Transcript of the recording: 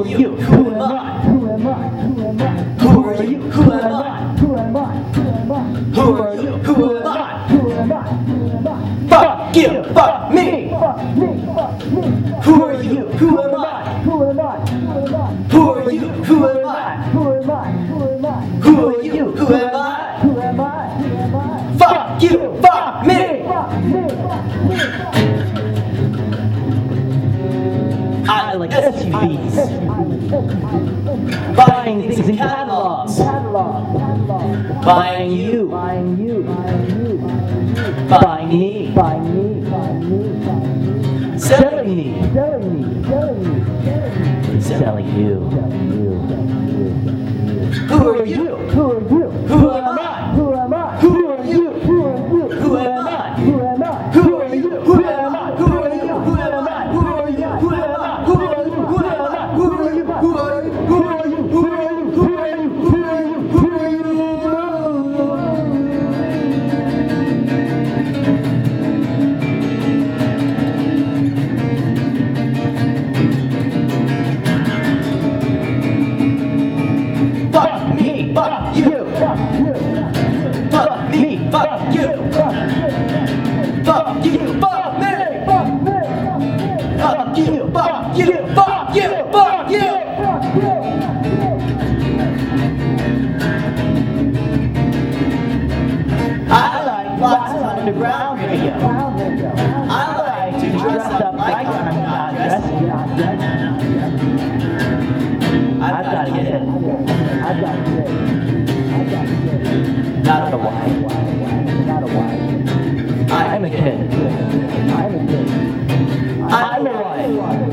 you? Who am I? Who am I? Who am I? Who are you? Who am I? Who am I? Who am I? Who are you? Who am I? Who am I? Who am I? Fuck you! Fuck me! Fuck me! Fuck me! Who are you? Who am I? Who am I? Who am I? Who are you? Who am I? Who am I? Who am I? Who are you? Who am I? Who am I? Who am I? Fuck you! Fuck me! Fuck me! Fuck me! I like SUVs. Buying things in catalogs. Buying you. Buying you. Buying me. Buying me. Selling me. Selling you. Who are you? Who are you? Who am I? Who am I? Who are you? Who are you? Who am I? Who am I? Who are you? Who am I? Who are you? Who am I? Who are you? Who am I? Who are you? Who am I? Who are you? Who are you? Who are you? Who are you? Who are you? Who are you? Who are you? Fuck me, fuck you. Fuck me, fuck you. Fuck you, fuck me. Fuck you, fuck you, fuck you, fuck you. I like lots of underground radio. I like to dress up like I'm not dressing. I've got to get hit. Not a why. I'm a kid. I'm a wife.